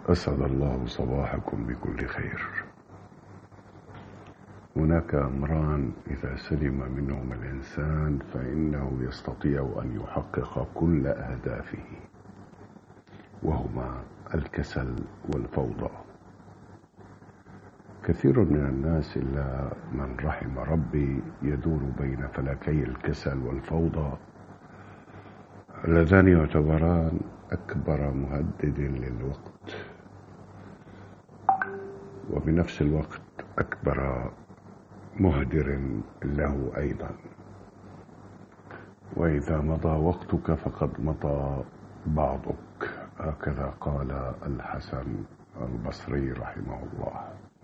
أسعد الله صباحكم بكل خير. هناك أمران إذا سلم منهما الإنسان فإنه يستطيع أن يحقق كل أهدافه، وهما الكسل والفوضى. كثير من الناس إلا من رحم ربي يدور بين فلكي الكسل والفوضى، اللذان يعتبران أكبر مهدد للوقت، وبنفس الوقت أكبر مهدر له أيضا. وإذا مضى وقتك فقد مضى بعضك، هكذا قال الحسن البصري رحمه الله.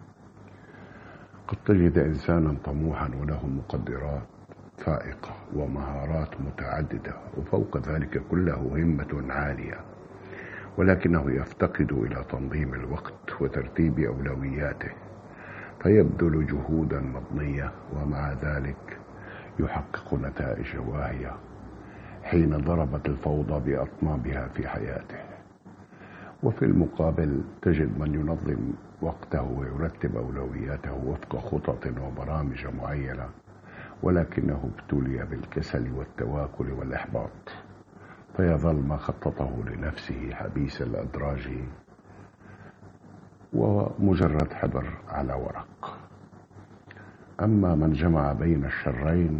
قد تجد إنسانا طموحا وله مقدرات فائقة ومهارات متعددة، وفوق ذلك كله همة عالية، ولكنه يفتقد إلى تنظيم الوقت وترتيب أولوياته، فيبذل جهودا مضنية ومع ذلك يحقق نتائج واهية حين ضربت الفوضى بأطنابها في حياته. وفي المقابل تجد من ينظم وقته ويرتب أولوياته وفق خطط وبرامج معينة، ولكنه ابتلي بالكسل والتواكل والإحباط، فيظل ما خططه لنفسه حبيس الأدراج ومجرد حبر على ورق. أما من جمع بين الشرين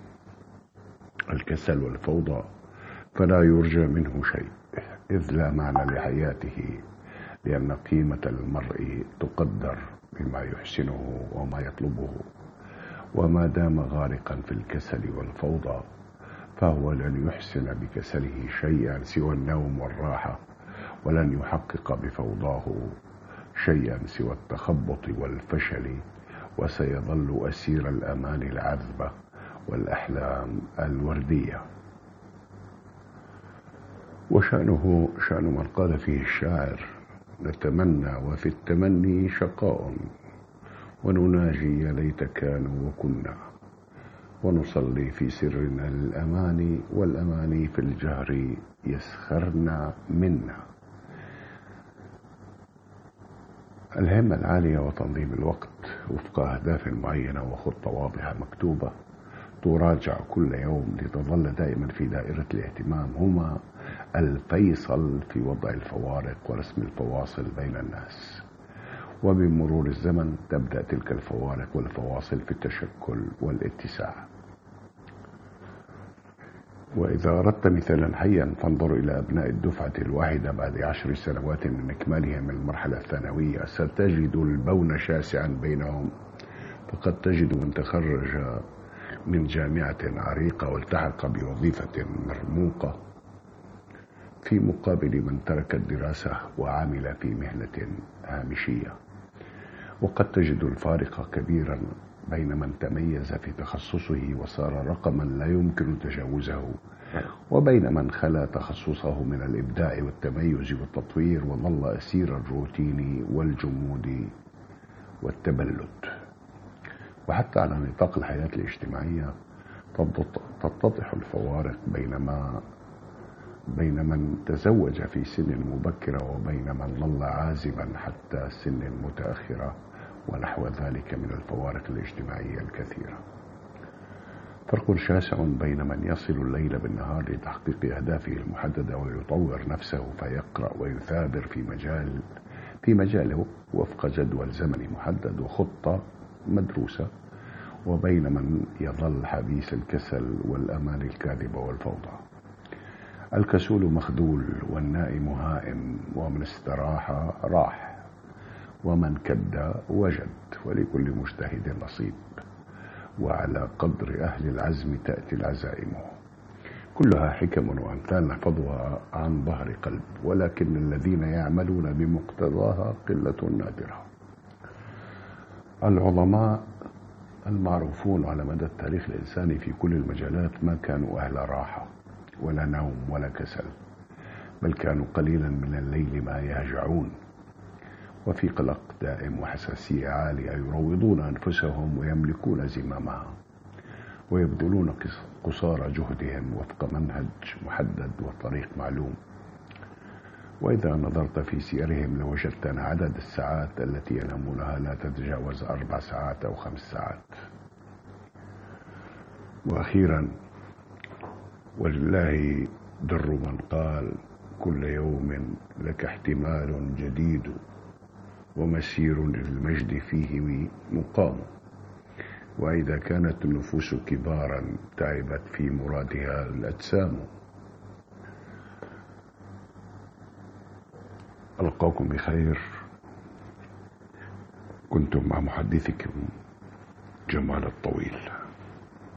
الكسل والفوضى فلا يرجى منه شيء، إذ لا معنى لحياته، لأن قيمة المرء تقدر بما يحسنه وما يطلبه، وما دام غارقا في الكسل والفوضى فهو لن يحسن بكسله شيئا سوى النوم والراحة، ولن يحقق بفوضاه شيئا سوى التخبط والفشل، وسيظل أسير الأماني العذبة والأحلام الوردية. وشأنه شأن من قال فيه الشاعر: نتمنى وفي التمني شقاء، ونناجي يا ليت كانوا وكنا، ونصلي في سرنا للأماني، والأماني في الجهر يسخرن منا. الهمة العالية وتنظيم الوقت وفق أهداف معينة وخطة واضحة مكتوبة تراجع كل يوم لتظل دائما في دائرة الاهتمام هما الفيصل في وضع الفوارق ورسم الفواصل بين الناس. وبمرور الزمن تبدأ تلك الفوارق والفواصل في التشكل والاتساع. وإذا أردت مثالا حيا فانظر إلى أبناء الدفعة الواحدة بعد 10 سنوات من إكمالهم المرحلة الثانوية، ستجد البون شاسعا بينهم، فقد تجد من تخرج من جامعة عريقة والتحق بوظيفة مرموقة، في مقابل من ترك الدراسة وعمل في مهنة هامشية. وقد تجد الفارق كبيرا بين من تميز في تخصصه وصار رقما لا يمكن تجاوزه، وبين من خلا تخصصه من الإبداع والتميز والتطوير وظل أسير الروتين والجمود والتبلد. وحتى على نطاق الحياة الاجتماعية تتضح الفوارق بين من تزوج في سن مبكرة وبين من ظل عازبا حتى سن متأخرة، ونحو ذلك من الفوارق الاجتماعية الكثيرة. فرق شاسع بين من يصل الليل بالنهار لتحقيق أهدافه المحددة ويطور نفسه فيقرأ ويثابر في مجاله وفق جدول زمني محدد وخطة مدروسة، وبين من يظل حبيس الكسل والأمان الكاذبة والفوضى. الكسول مخذول والنائم هائم، ومن استراح راح، ومن كد وجد، ولكل مجتهد نصيب، وعلى قدر أهل العزم تأتي العزائم. كلها حكم وأمثال نحفظها عن ظهر قلب، ولكن الذين يعملون بمقتضاها قلة نادرة. العظماء المعروفون على مدى التاريخ الإنساني في كل المجالات ما كانوا أهل راحة ولا نوم ولا كسل، بل كانوا قليلا من الليل ما يهجعون، وفي قلق دائم وحساسية عالية، يروضون أنفسهم ويملكون زمامها، ويبذلون قصارى جهدهم وفق منهج محدد وطريق معلوم. وإذا نظرت في سيرهم لوجدت أن عدد الساعات التي ينامونها لا تتجاوز 4 ساعات أو 5 ساعات. وأخيرا، ولله در من قال: كل يوم لك احتمال جديد، ومسير للمجد فيه مقام. وإذا كانت النفوس كبارا تعبت في مرادها الأجسام. ألقاكم بخير. كنتم مع محدثكم جمال الطويل.